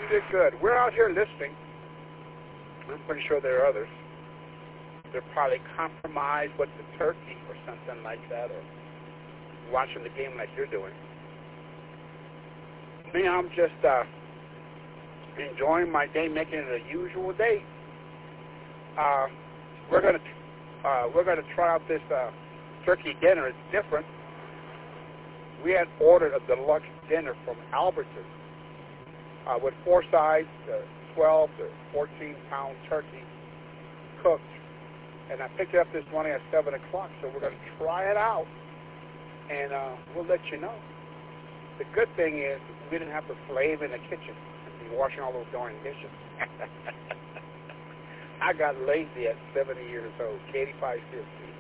You did good. We're out here listening. I'm pretty sure there are others. They're probably compromised with the turkey or something like that, or watching the game like you're doing. Me, I'm just enjoying my day, making it a usual day. We're gonna try out this turkey dinner. It's different. We had ordered a deluxe dinner from Albertsons with 4 sides, 12 to 14-pound turkey cooked. And I picked it up this morning at 7 o'clock, so we're going to try it out, and we'll let you know. The good thing is we didn't have to slave in the kitchen and be washing all those darn dishes. I got lazy at 70 years old, Katie 550.